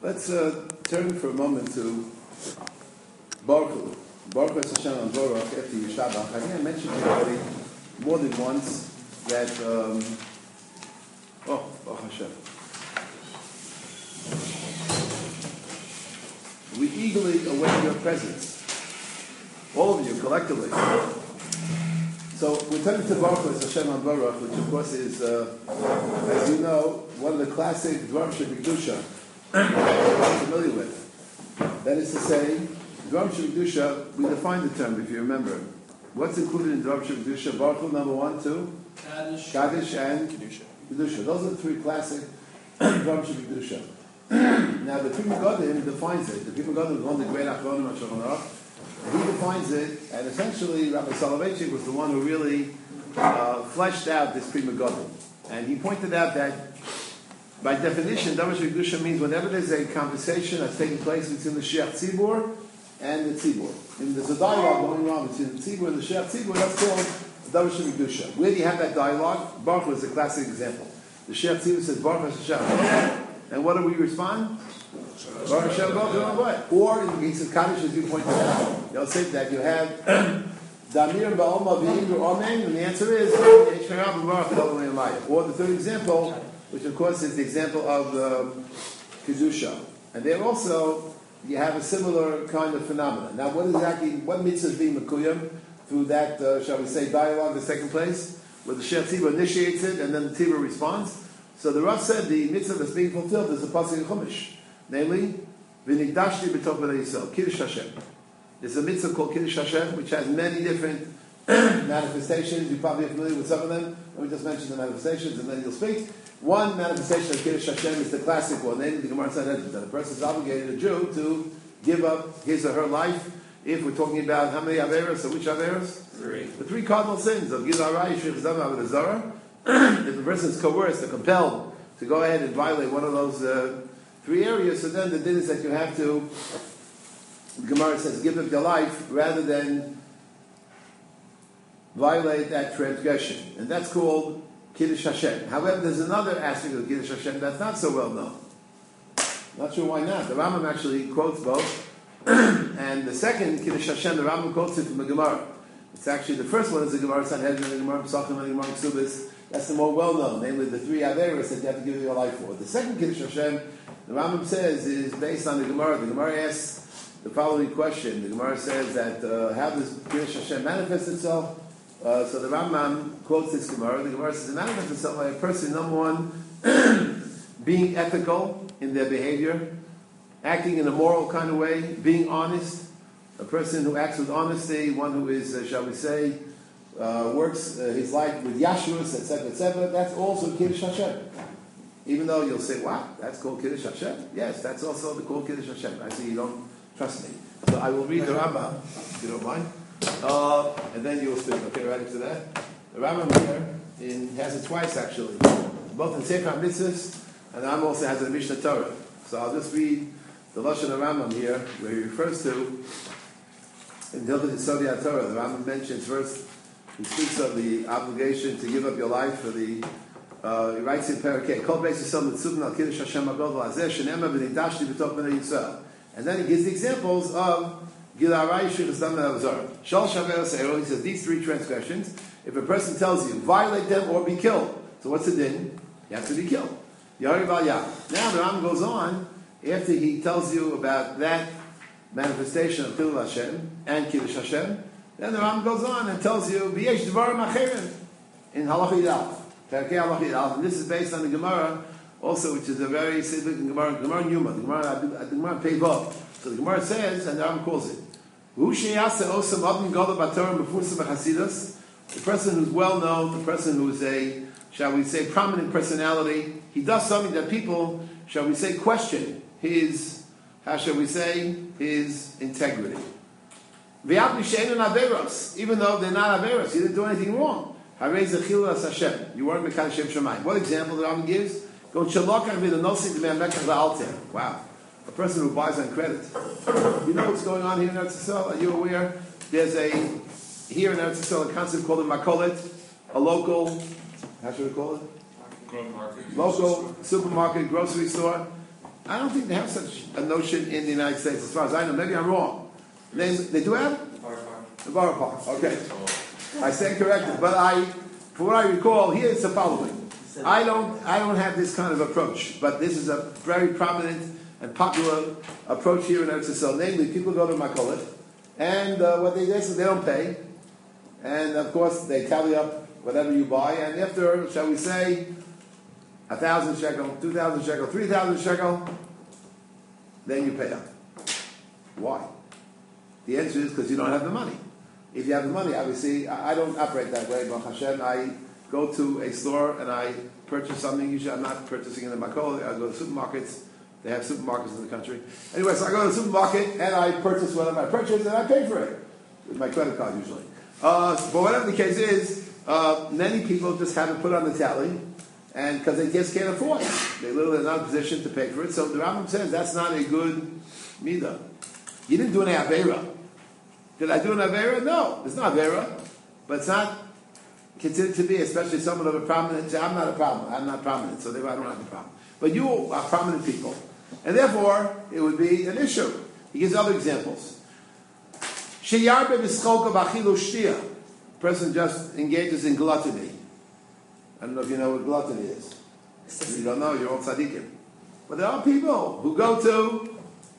Let's turn for a moment to Baruch Hu. Baruch Hu Hashem and Baruch after Yeshabach. I think I mentioned to you already more than once that, Baruch Hashem. We eagerly await your presence. All of you, collectively. So we're turning to Baruch Hu Hashem and Baruch, which of course is, as you know, one of the classic Dvarim Shebikdusha I'm familiar with. That is to say, Dvarim Shebikdusha, we define the term, if you remember. What's included in Dvarim Shebikdusha? Baruch Hu, number 1, 2? Kaddish and Kedusha. Those are the three classic Dvarim Shebikdusha. Now, the Pri Megadim defines it. The Pri Megadim is one of the great Achronim HaShulchan Aruch. He defines it, and essentially, Rabbi Soloveitchik was the one who really fleshed out this Pri Megadim. And he pointed out that by definition, Dvarim Shebikdusha means whenever there's a conversation that's taking place between the Sheikh Tzibur and the Tzibur. And there's a dialogue going on between the Tzibur and the Sheikh Tzibur, that's called Dvarim Shebikdusha. Where do you have that dialogue? Baruch Hu is a classic example. The Sheikh Tzibur says, Baruch Hashem. And what do we respond? Baruch Hashem, Baruch. Or in the case of Kaddish, as you pointed out, they'll say that you have Damir Ba'alma V'Yingru Amen, and the answer is or the third example, which of course is the example of Kedusha. And there also, you have a similar kind of phenomenon. Now, what mitzvah is being Mekuyim through that, shall we say, dialogue that's taking place, where the Sheikh Tzibur initiates it and then the Tzibur responds? So the Rav said the mitzvah that's being fulfilled is the pasuk in Chumash, namely, V'nigdashti b'tov b'nei Yisrael, Kiddush Hashem. There's a mitzvah called Kiddush Hashem, which has many different manifestations. You're probably familiar with some of them. Let me just mention the manifestations and then you'll speak. One manifestation of Kiddush Hashem is the classic one, namely the Gemara said that a person is obligated, a Jew, to give up his or her life. If we're talking about how many Averos, or which Averos? 3. The 3 cardinal sins of Gil Arai, Shich Zama, Avodah Zarah. If the person is coerced or compelled to go ahead and violate one of those 3 areas, so then the din is that you have to, the Gemara says, give up your life rather than violate that transgression. And that's called Kiddush Hashem. However, there's another aspect of Kiddush Hashem that's not so well known. Not sure why not. The Rambam actually quotes both. And the second, Kiddush Hashem, the Rambam quotes it from the Gemara. It's actually, the first one is the Gemara Sanhedrin, the Gemara Pesachim, and the Gemara Ksubis. That's the more well-known, namely the 3 Averos that you have to give your life for. The second Kiddush Hashem, the Rambam says, is based on the Gemara. The Gemara asks the following question. The Gemara says that how does Kiddush Hashem manifest itself? So the Rambam quotes this Gemara. The Gemara says it manifests itself by a person, number one, being ethical in their behavior, acting in a moral kind of way, being honest, a person who acts with honesty, one who is, shall we say, works his life with Yashrus, etc., etc. That's also Kiddush Hashem. Even though you'll say, what? That's called Kiddush Hashem? Yes, that's also called Kiddush Hashem. I see you don't trust me. So I will read the Rambam, if you don't mind. And then you'll speak. Okay, ready for that? The Rambam here has it twice, actually. Both in Sefer HaMitzvos, and the Rambam also has a Mishnah Torah. So I'll just read the Lashon of Rambam here, where he refers to, in Hilchot Yesod Torah, the Rambam mentions first, he speaks of the obligation to give up your life for the, he writes in Parakeh, Kol Beis Yisrael Mitzuvin Al Kiddush Hashem Agol V'Azeh Shenema V'Nidashti B'Tov B'nei Yisrael. And then he gives the examples of Gil Arai Shich Zama Avodah Zarah. Shal Shaver Seiro, he says these 3 transgressions, if a person tells you, violate them or be killed. So what's the din? You have to be killed. Yari Val Yah. Now the Rambam goes on, after he tells you about that manifestation of Chilul Hashem and Kiddush Hashem, then the Rambam goes on and tells you V'yesh Dvarim Acherim in Halacha Yidal, Perkei Halacha Yidal, and this is based on the Gemara also, which is a very significant Gemara Yuma, the Gemara Pevov. So the Gemara says, and the Rambam calls it, Hu Sheyasa Osam Adam Gadol B'Torah Mefursa B'Chasidus, the person who's well known, the person who's a, shall we say, prominent personality. He does something that people, shall we say, question his, how shall we say, his integrity. Even though they're not Averos, he didn't do anything wrong. You weren't Mekadeh Shem Shemayim. What example the Rambam gives? Wow. A person who buys on credit. You know what's going on here in Eretz Yisrael? Are you aware? There's here in Eretz Yisrael, a concept called a makolet, a local, how should we call it? Market. Local supermarket, grocery store. I don't think they have such a notion in the United States, as far as I know. Maybe I'm wrong. They do have? The Borough Park. Okay. I stand corrected. But from what I recall, here it's the following. I don't have this kind of approach, but this is a very prominent and popular approach here in Eretz Yisrael. Namely, people go to Makolet, and what they do is they don't pay, and of course they tally up whatever you buy, and after, shall we say, 1,000 shekel, 2,000 shekel, 3,000 shekel, then you pay up. Why? The answer is because you don't have the money. If you have the money, obviously, I don't operate that way, Baruch Hashem. I go to a store and I purchase something. Usually I'm not purchasing in the Makol. I go to supermarkets. They have supermarkets in the country. Anyway, so I go to the supermarket and I purchase whatever I purchase and I pay for it. With my credit card usually. But whatever the case is, many people just have it put on the tally, and because they just can't afford it. They literally are not in a position to pay for it. So the Rambam says that's not a good midah. You didn't do an Aveira. Did I do an Aveira? No, it's not Aveira. But it's not considered to be, especially someone of a prominent. I'm not prominent, so therefore I don't have a problem. But you are prominent people. And therefore, it would be an issue. He gives other examples. Sheyarbe b'scholka b'achilu shtia. Person just engages in gluttony. I don't know if you know what gluttony is. If you don't know, you're all tzaddikim. But there are people who go to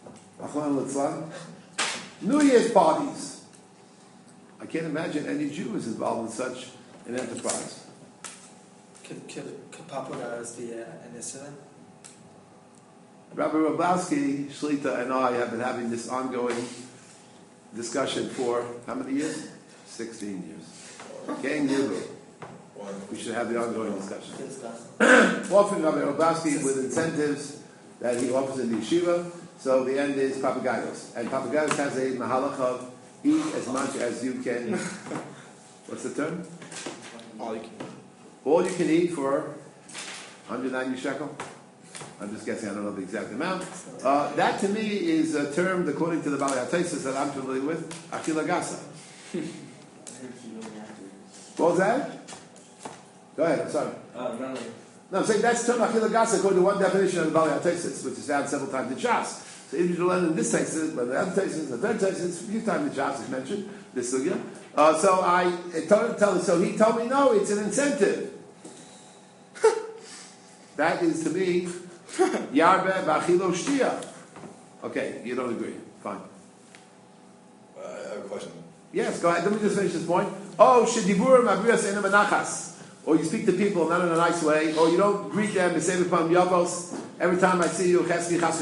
New Year's parties. I can't imagine any Jew is involved in such an enterprise. Could popularize the incident? Rabbi Roblowski, Shlita, and I have been having this ongoing discussion for how many years? 16 years. Gang Yugu. We should have the ongoing discussion. Often Rabbi Roblowski with incentives that he offers in the yeshiva. So the end is papagayos. And papagayos has a mahalach of eat as much as you can. What's the term? All you can eat. All you can eat for 190 shekel. I'm just guessing, I don't know the exact amount. That to me is termed, according to the Bali HaTesis that I'm familiar with, Achila Gasa. What was that? Go ahead, I'm sorry. No, I'm saying that's termed Achila Gasa according to one definition of the Bali HaTesis, which is found several times in Shas. So if you learn in this tesis, but the other tesis, the third tesis, a few times in Shas is mentioned, this sugya. So he told me, no, it's an incentive. That is to me, Yarbe Bachilo Shtia. Okay, you don't agree. Fine. I have a question. Yes, go ahead. Let me just finish this point. Oh, Shediburim Abrias Enam Anachas. Or you speak to people not in a nice way, or you don't greet them, every time I see you,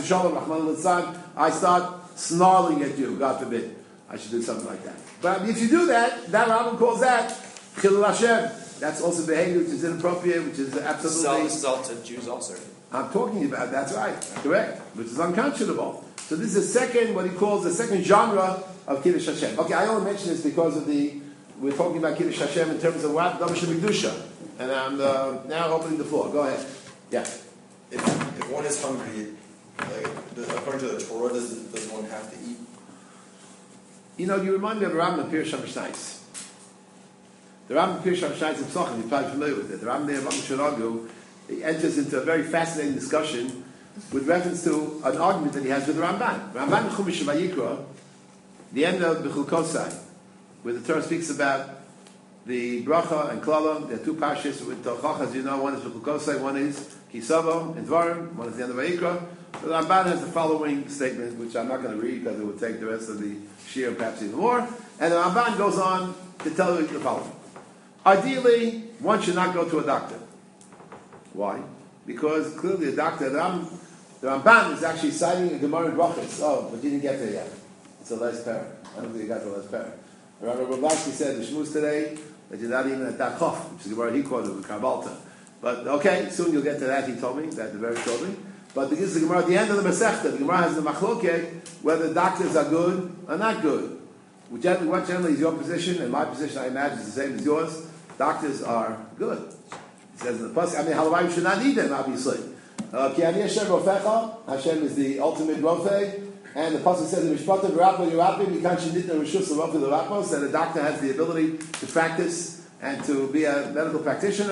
I start snarling at you, God forbid. I should do something like that. But if you do that, that Rambam calls that Chilul Hashem. That's also behavior which is inappropriate, which is absolutely... This is all to Jews also. I'm talking about, that's right, correct, which is unconscionable. So this is what he calls the second genre of Kiddush Hashem. Okay, I only mention this because of we're talking about Kiddush Hashem in terms of what? Davash Mikdusha. And I'm now opening the floor. Go ahead. Yeah. If one is hungry, according to the Torah, does one have to eat? You remind me of the Rambam Pirush HaMishnayos. The Rambam Pirush HaMishnayos in Pesachim, you're probably familiar with it. The Rambam there, Shiragu, he enters into a very fascinating discussion with reference to an argument that he has with the Ramban. Ramban Chumash Vayikra, the end of Bechukosai, where the Torah speaks about the bracha and klala. There are two parshas with Tochach, as you know. One is Bechukosai, one is Kisavo and Dvarim, one is the end of Vayikra. The Ramban has the following statement, which I'm not going to read because it would take the rest of the shir, perhaps even more. And the Ramban goes on to tell you the following. Ideally, one should not go to a doctor. Why? Because clearly the doctor, the Ramban is actually citing a Gemara in Brachos. Oh, but you didn't get there yet. It's the last parak. I don't think you got the last parak. Rabbi Roblowski said the Shmuz today that you're not even at that Chof, which is the Gemara he quoted with Karbalta. But okay, soon you'll get to that, he told me, that the very shortly. But this is the Gemara at the end of the Masechta. The Gemara has the Machloket, whether doctors are good or not good. What generally is your position, and my position I imagine is the same as yours. Doctors are good. It says in the Pasuk, Halavai should not need them, obviously. Ki ani Hashem Rofecha, Hashem is the ultimate Rofei, and the Pasuk says, Mishpatim V'Rappo Yerapim, Yikan Shinitna Rishus L'Rofei L'Rapos, that a doctor has the ability to practice and to be a medical practitioner.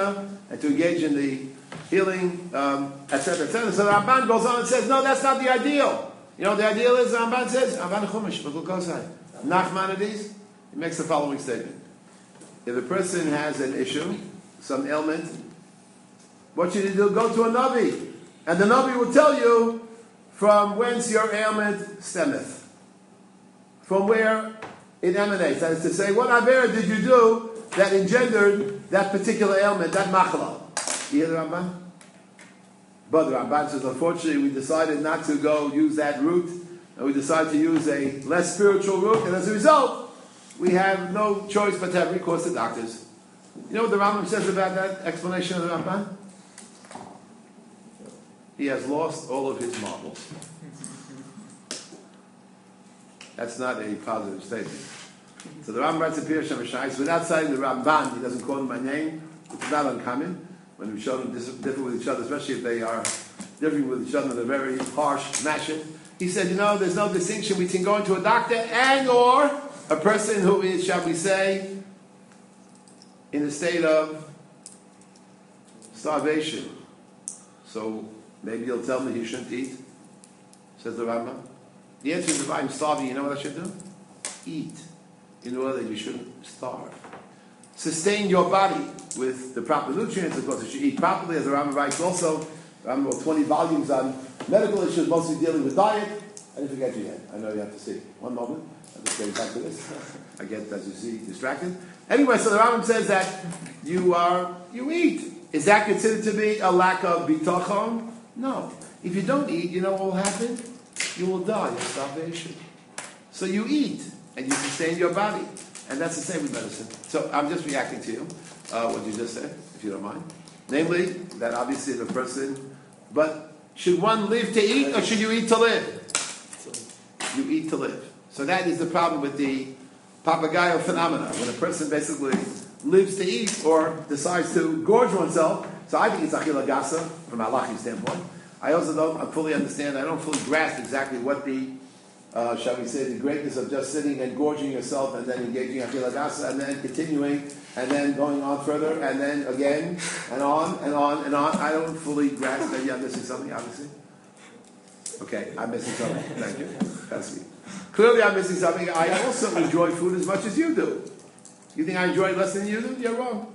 and to engage in the healing, etc., etc. So the Ramban goes on and says, no, that's not the ideal. You know, the ideal is, the Ramban says, Ramban Chumash, Nachmanides, he makes the following statement. If a person has an issue, some ailment, what should he do? Go to a Navi. And the Navi will tell you from whence your ailment stemmeth. From where it emanates. That is to say, what Avera did you do that engendered that particular ailment, that machla? You hear the Ramban? But the Ramban says, unfortunately, we decided not to go use that route, and we decided to use a less spiritual route, and as a result, we have no choice but to have recourse to doctors. You know what the Rambam says about that explanation of the Ramban? He has lost all of his marbles. That's not a positive statement. So the Rambam writes a Pirush HaMashayis without citing the Ramban. He doesn't call him by name, which is not uncommon when we show them differ with each other, especially if they are differing with each other in a very harsh fashion. He said, you know, there's no distinction between going to a doctor and or a person who is, shall we say, in a state of starvation. So maybe he'll tell me he shouldn't eat, says the Rambam. The answer is, if I'm starving, you know what I should do? Eat, in order that you shouldn't starve. Sustain your body with the proper nutrients. Of course, you should eat properly, as the Rambam writes also. The Rambam wrote 20 volumes on medical issues, mostly dealing with diet. I didn't forget you yet. I know you have to see. One moment. I'm just getting back to this. I get, as you see, distracted. Anyway, so the Rambam says that you eat. Is that considered to be a lack of bitachon? No. If you don't eat, you know what will happen? You will die of starvation. So you eat, and you sustain your body. And that's the same with medicine. So I'm just reacting to you, what you just said, if you don't mind. Namely, that obviously the person, but should one live to eat, or should you eat to live? You eat to live. So that is the problem with the papagayo phenomena, when a person basically lives to eat, or decides to gorge oneself. So I think it's achila gasa, from a halachic standpoint. I also don't fully understand, I don't fully grasp exactly what the, shall we say, the greatness of just sitting and gorging yourself and then engaging achila gasa and then continuing and then going on further and then again and on and on and on. I don't fully grasp. Maybe I'm missing something, obviously. Okay, I'm missing something. Thank you. That's me. Clearly I'm missing something. I also enjoy food as much as you do. You think I enjoy it less than you do? You're wrong.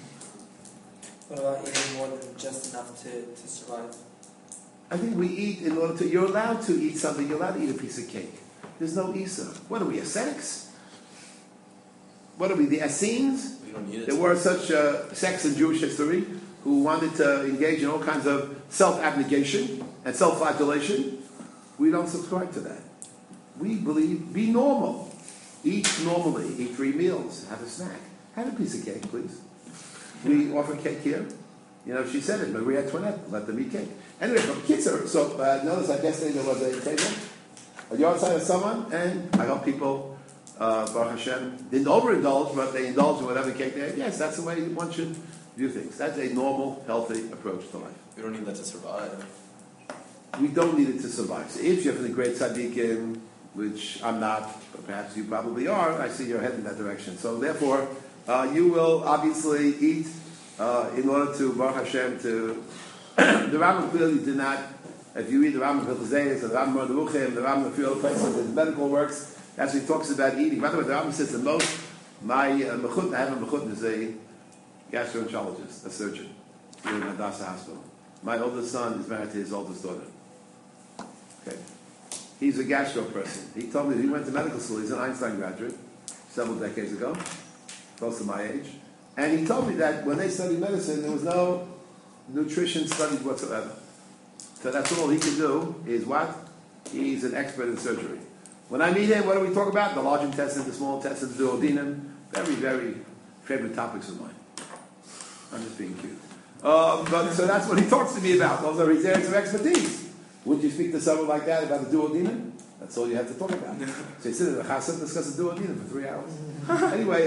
What about eating more than just enough to survive? I think we eat in order to... You're allowed to eat something. You're allowed to eat a piece of cake. There's no Isa. What are we, ascetics? What are we, the Essenes? We don't need it. There were such sects in Jewish history who wanted to engage in all kinds of self-abnegation and self-flagellation. We don't subscribe to that. We believe, be normal. Eat normally. Eat 3 meals. Have a snack. Have a piece of cake, please. We offer cake here. You know, she said it, Maria Antoinette, let them eat cake. Anyway, from Kitzer, so notice like yesterday there was a table, a yard side of someone, and I hope people, Baruch Hashem, didn't overindulge, but they indulged in whatever cake they had. Yes, that's the way one should view things. That's a normal, healthy approach to life. We don't need that to survive. We don't need it to survive. So if you're from the great tzaddikim, which I'm not, but perhaps you probably are, I see you're heading in that direction. So therefore, you will obviously eat in order to, Baruch Hashem, to... the Rambam clearly did not, if you read the Rambam Hilchos, the Rambam Ruchim, the Rambam a few other places, the medical works, that's when he talks about eating. By the way, the Rambam says the most, my mechut, I have a mechut, is a gastroenterologist, a surgeon, here in Hadassah Hospital. My oldest son is married to his oldest daughter. Okay. He's a gastro person. He told me he went to medical school. He's an Einstein graduate several decades ago, close to my age. And he told me that when they studied medicine, there was no nutrition studied whatsoever. So that's all he can do is what? He's an expert in surgery. When I meet him, what do we talk about? The large intestine, the small intestine, the duodenum. Very, very favorite topics of mine. I'm just being cute. But so that's what he talks to me about. Those are his areas of expertise. Would you speak to someone like that about the duodenum? That's all you have to talk about. So you sit in the chassid and discuss the duodenum for 3 hours. Anyway,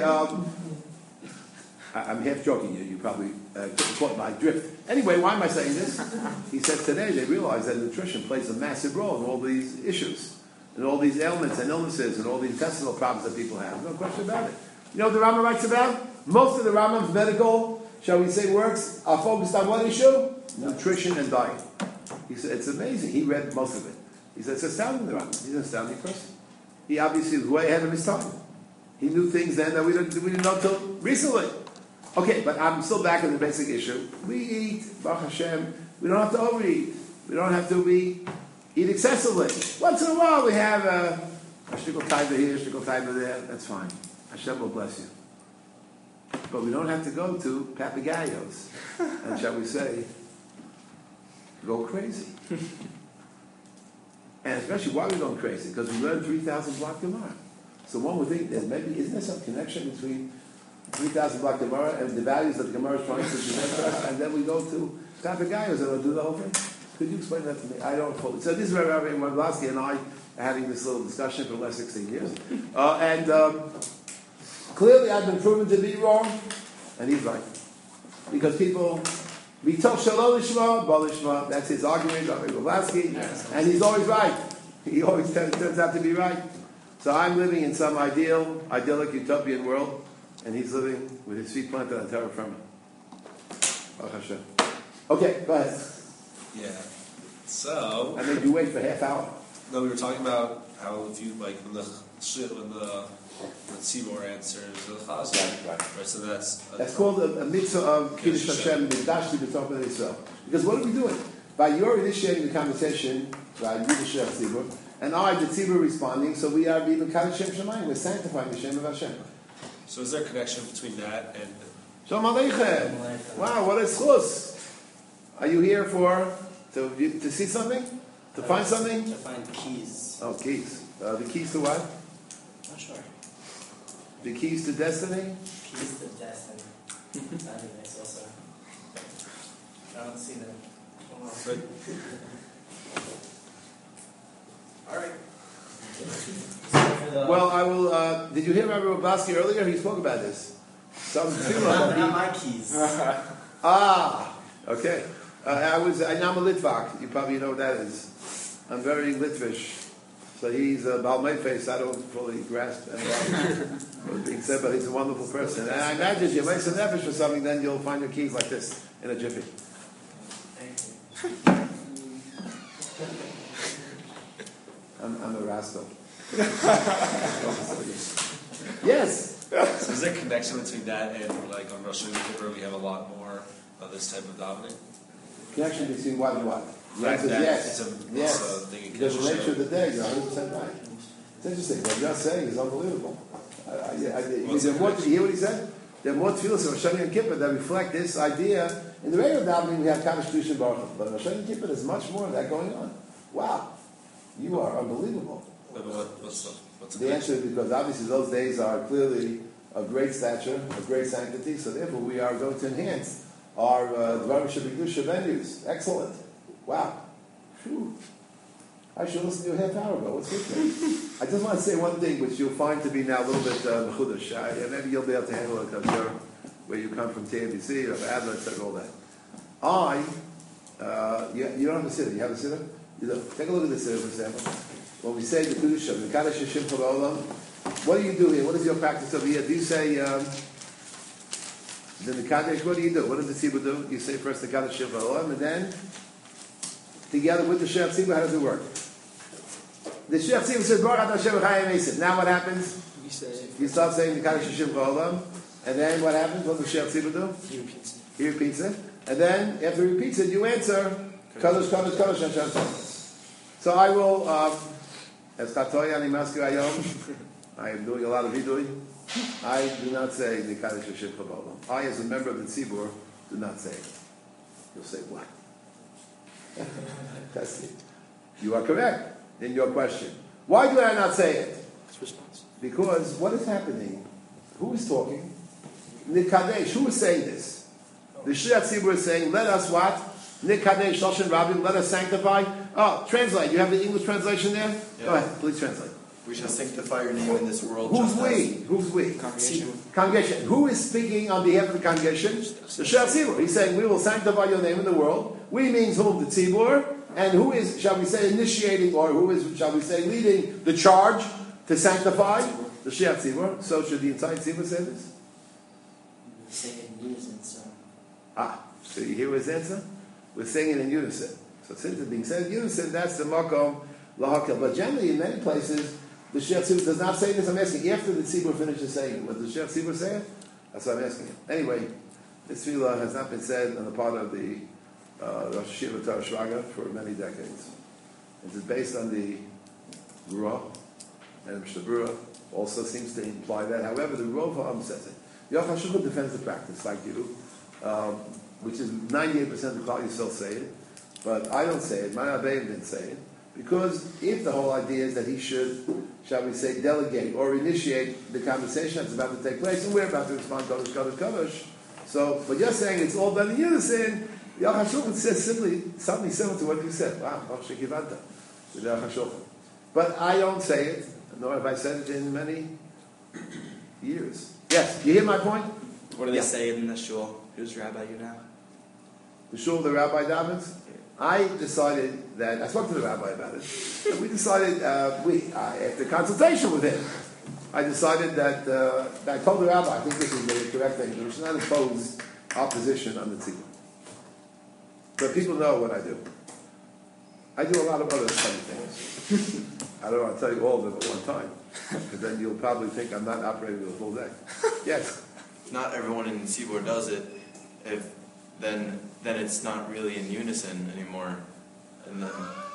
I'm half joking you. You probably caught my drift. Anyway, why am I saying this? He said today they realize that nutrition plays a massive role in all these issues, in all these ailments and illnesses, and all the intestinal problems that people have. No question about it. You know what the Rambam writes about? Most of the Rambam's medical shall we say, works are focused on what issue? Nutrition and diet. He said, it's amazing. He read most of it. He said, it's astounding, the Rambam. He's an astounding person. He obviously was way ahead of his time. He knew things then that we didn't know until recently. Okay, but I'm still back on the basic issue. We eat, Baruch Hashem, we don't have to overeat. We don't have to eat excessively. Once in a while we have a shtickle taiva here, a shtickle taiva there. That's fine. Hashem will bless you. But we don't have to go to papagayos and, shall we say, go crazy. And especially, why are we going crazy? Because we learned 3,000 block Gemara. So one would think that maybe, isn't there some connection between 3,000 block Gemara and the values that the Gemara is trying to present to us, and then we go to papagayos and we'll do the whole thing? Could you explain that to me? I don't fully. So this is where Rabbi Wondlowski and I are having this little discussion for the last 16 years. Clearly I've been proven to be wrong, and he's right. Because people, B'toch Shalom Lishma, Bo Lishma, that's his argument, Rabbi Wondlowski, and he's always right. He always turns out to be right. So I'm living in some idyllic, utopian world, and he's living with his feet planted on terra firma. Baruch Hashem. Okay, go ahead. Yeah. So I made you wait for a half hour. No, we were talking about how if you like when the tzibor answers the chazal, Right. So that's called a mitzvah of Kiddush Hashem B'dashti B'topah Yisrael. Because what are we doing? By your initiating the conversation, by Yiddish Tzibur, and I, the Tzibur, responding, so we are being Kaddish Shem Shemayim. We're sanctifying the Shem of Hashem. So is there a connection between that and Shalom Aleichem. Wow, what a schus. Are you here to see something? To find something? To find keys. Oh, keys. The keys to what? Not sure. The keys to destiny? Keys to destiny. That'd be nice also. I don't see them. but, all right. Well, I will. Did you hear Rabbi Wondlowski earlier? He spoke about this. Not my keys. Okay. I'm a Litvak. You probably know what that is. I'm very Litvish. So he's a Balmei face. I don't fully grasp what's being said, but he's a wonderful person. And I imagine if you make some nefesh for something, then you'll find your keys like this in a jiffy. Thank you. I'm a rascal. Yes. So is there a connection between that and like on Rosh Hashanah we have a lot more of this type of davening? Connection between what and what? The Right, answer is that yes. it's a Yes. thing in Because the Kiddush nature of the Hashem. day, you're 100% right. It's interesting. What you're saying is unbelievable. What's Did the you hear what he said? There are more tefillos of Rosh Hashanah and Kippur that reflect this idea. In the regular davening, we have Kaddish Kedusha Baruch Hu. But in Rosh Hashanah and Kippur, there's much more of that going on. Wow. You are unbelievable. But what's The answer is because obviously those days are clearly of great stature, of great sanctity, so therefore we are going to enhance our Dvarim Shebekdusha venues. Excellent. Wow. Phew. I should listen to you a half hour ago. What's with me? I just want to say one thing which you'll find to be now a little bit mechudash. Maybe you'll be able to handle it because you're where you come from, TABC, or Adler, etc., all that. You don't have a sitter. You have a sitter? You don't. Take a look at this sitter, for example. When we say the Kedusha, the Kaddish Hashem Olam, what do you do here? What is your practice over here? Do you say the Kaddish? What do you do? What does the Tzibur do? You say first the Kaddish Hashem Olam, and then together with the Shech Tzibur, how does it work? The Shech Tzibur says Baruch Atah Hashem Chayim Esav. Now what happens? You start saying the Kaddish Hashem Olam, and then what happens? What does the Shech Tzibur do? He repeats it, and then after he repeats it, you answer Kaddish Kaddish Kaddish Hashem. So I will. As Chatoya Ani Maskir Ayom, I am doing a lot of vidui. I do not say the Kaddish Hashem Olam. I, as a member of the Tzibur, do not say it. You'll say what? That's it. You are correct in your question. Why do I not say it? Because what is happening? Who is talking? Nikadesh. Who is saying this? The Shliach Tzibur is saying, let us what? Nikadesh Shoshen Rabim, let us sanctify. Oh, translate. You have the English translation there? Yeah. Go ahead, please translate. We shall sanctify your name in this world. Who's just we? as Who's we? Congregation. Congregation. Who is speaking on behalf of the congregation? The Shliach Tzibur. He's saying, we will sanctify your name in the world. We means whom? The Tzibur. And who is, shall we say, initiating, or who is, shall we say, leading the charge to sanctify? The Shliach Tzibur. So should the entire Tzibur say this? Say it in unison, so. So you hear his answer? We're saying it in unison. So since it's being said in unison, that's the makom lahakil. But generally, in many places, the Sheikh Tzibur does not say this. I'm asking after the Tzibur finishes saying it. What does the Sheikh Tzibur say it? That's what I'm asking him. Anyway, this tefillah has not been said on the part of the Rosh Hashiva Torah Shraga for many decades. It is based on the Ruah, and Mishnah also seems to imply that. However, the Rov Ha'am says it. Yochai Shulchan defends the practice, like you, which is 98% of the Klal Yisrael say it, but I don't say it. My Abayim didn't say it, because if the whole idea is that he should, shall we say, delegate or initiate the conversation that's about to take place, and we're about to respond Kodesh, Kodesh, Kodesh. So, but you're saying it's all done in unison. Yochai Shulchan says something similar to what you said. Wow, Shekivanta, with Yochai Shulchan. But I don't say it, nor have I said it in many years. Yes, you hear my point? What do they say in the shul? Who's rabbi you now? The shul, the rabbi davens. I decided that I spoke to the rabbi about it. And we decided after consultation with him, I decided that I told the rabbi, I think this is the correct thing. We should not impose opposition on the tzibur. But people know what I do. I do a lot of other funny things. I don't want to tell you all of them at one time, because then you'll probably think I'm not operating the full day. Yes. Not everyone in Tzibor does it. Then it's not really in unison anymore. And then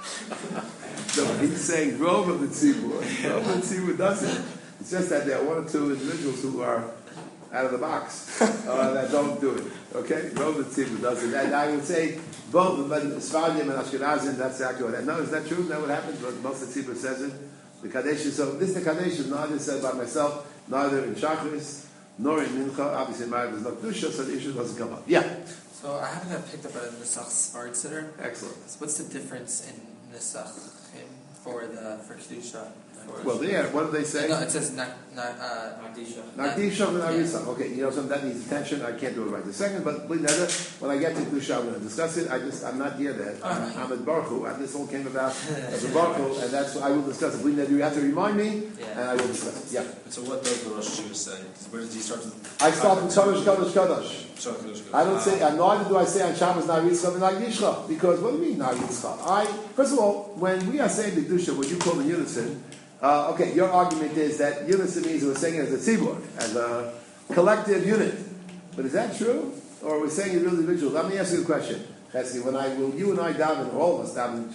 So he's saying Grove of the Tzibur. Grove of the Tzibur doesn't. It's just that there are one or two individuals who are out of the box that don't do it. Okay? Grove of the Tzibur does it. And I would say both, but Sfardim and Ashkenazim, that's exactly what. No, is that true? Is that what happens? But most of the Tzibur says it. The Kadesh is so. This is the Kadesh is neither said by myself, neither in Shachris, nor in Mincha. Obviously, in Ma'ariv is not Kedusha, so the issue doesn't come up. Yeah. So I haven't picked up a Nesach Sfard Siddur. Excellent. So what's the difference in Nesach for Kedusha? Well, yeah, what do they say? No, it says Nagdisha. Nagdisha and Arisa. Okay, you know something that needs attention. I can't do it right this second, but when I get to Kedusha, I'm going to discuss it. I'm not here yet. I'm at Baruch Hu, and this all came about as a Baruch Hu, and that's I will discuss it. You have to remind me, and I will discuss it. Yeah. So what does the Rosh Hashiva say? Where does he start? I start with Kodesh, Kodesh. I don't say, and neither do I say on Shabbos Naritzcha and Nagdisha, because what do you mean Naritzcha? First of all, when we are saying the Kedusha, what you call in unison. Okay, your argument is that unison means we're saying it as a tzibur, as a collective unit. But is that true? Or are we saying it real individuals? Let me ask you a question. Chesky, you and I daven, or all of us daven,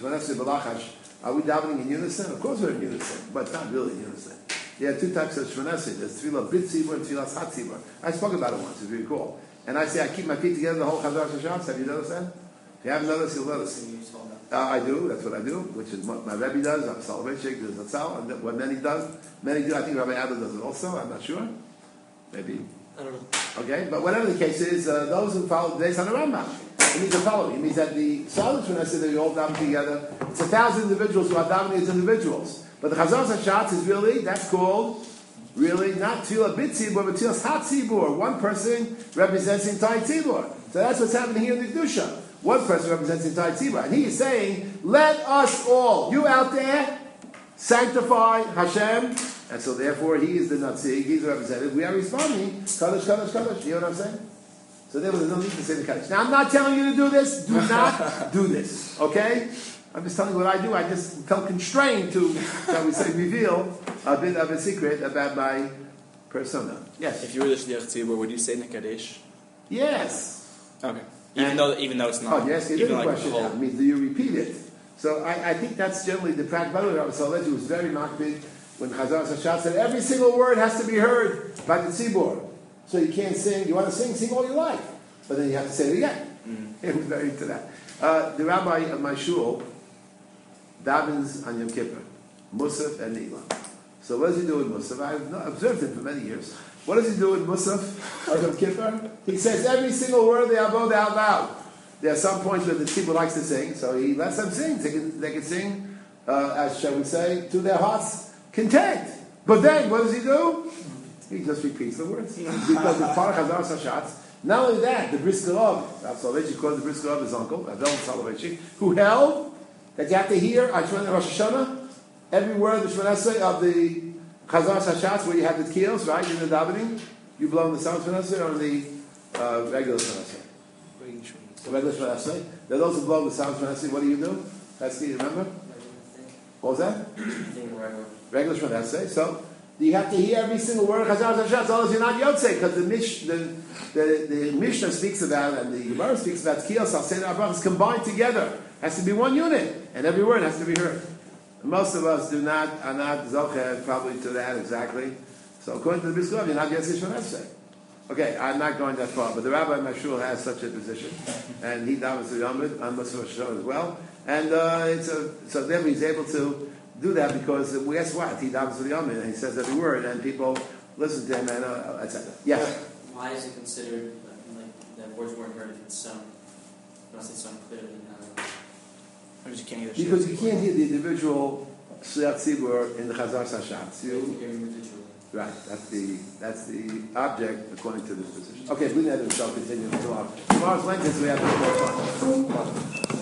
are we davening in unison? Of course we're in unison, but not really in unison. There are two types of shvanesi. There's tefillah bit tzibur and tefillah hat tzibur. I spoke about it once, if you recall. And I say I keep my feet together the whole Chazar Shashatz. Have you noticed that? If you haven't noticed, you'll notice. I do, that's what I do, which is what my Rebbe does, I'm Soloveitchik, there's Natsal, and what many do, I think Rabbi Adler does it also, I'm not sure. Maybe. I don't know. Okay, but whatever the case is, those who follow the days on the Rambam, it means to follow. It means that the Solid Shvanesi that we all daven together, it's 1,000 individuals who are davening as individuals. But the Chazar Hashatz is really, that's called, really, not Tefillah Bit Tzibur, but Tefillah Hat Tzibur. One person represents the entire Tzibur. So that's what's happening here in the Kedusha. One person represents the entire tzibur, and he is saying, "Let us all, you out there, sanctify Hashem." And so, therefore, he is the Nazi, he's the representative. We are responding, Kadosh, Kadosh, Kadosh. You know what I'm saying? So there was no need to say the Kadosh. Now, I'm not telling you to do this. Do not do this. Okay? I'm just telling you what I do. I just felt constrained to, shall we say, reveal a bit of a secret about my persona. Yes. If you were the Shliach Tzibur, would you say Nekadesh? Yes. Okay. Even though it's not. Oh, yes, you did a question now. I mean, do you repeat it? So I think that's generally the practice. By the way, Rabbi Soloveitchik was very makpid when Chazar Hashatz said every single word has to be heard by the tzibur. So you can't sing. You want to sing all you like, but then you have to say it again. Mm-hmm. He was very into that. The rabbi of my shul davens on Yom Kippur, Musaf and Nila. So what does he do with Musaf? I've observed him for many years. What does he do with Musaf or Yom Kippur? He says every single word they are both out loud. There are some points where the people likes to sing, so he lets them sing. They can sing, as shall we say, to their heart's content. But then, what does he do? He just repeats the words. Because it's part of Chazar Hashatz. Not only that, the Brisker Rav, Rav Soloveitchik called the Brisker Rav his uncle, Rav Soloveitchik, who held that you have to hear Rosh Hashanah, every word of the Shemona Esrei of the Chazar Hashatz, where you have the kiyos, right, in the davening, you blow in the sound Shemona Esrei or in the regular Shemona Esrei. The regular Shemad Esrei. There are those who blow the sound Shemad Esrei. What do you do? Pesky, you remember? What was that? Regular Shemad Esrei. So you have to hear every single word of Chazar Hashem, as long as you're not Yotzei, because the Mishnah speaks about and the Gemara speaks about Kiyos Al Seder HaBrachos combined together. Has to be one unit, and every word has to be heard. Most of us are not zocher probably to that exactly. So according to the Brisker, you're not Yotzei Shemad Esrei. Okay, I'm not going that far, but the Rabbi Mashul has such a position, and he davens to Yomid on Musaf Hashanah as well, and so then he's able to do that because guess what? He davens to Yomid and he says every word, and people listen to him, and etc. Yeah. Why is it considered like that words weren't heard if it's sung? Unless it's sung clearly. Because you can't hear Because you can't hear the individual Shliach Tzibur in the Chazar Sashat. You hear individually. Right, that's the object according to this position. Okay, we shall continue tomorrow. Tomorrow's Wednesday, so we have to go on.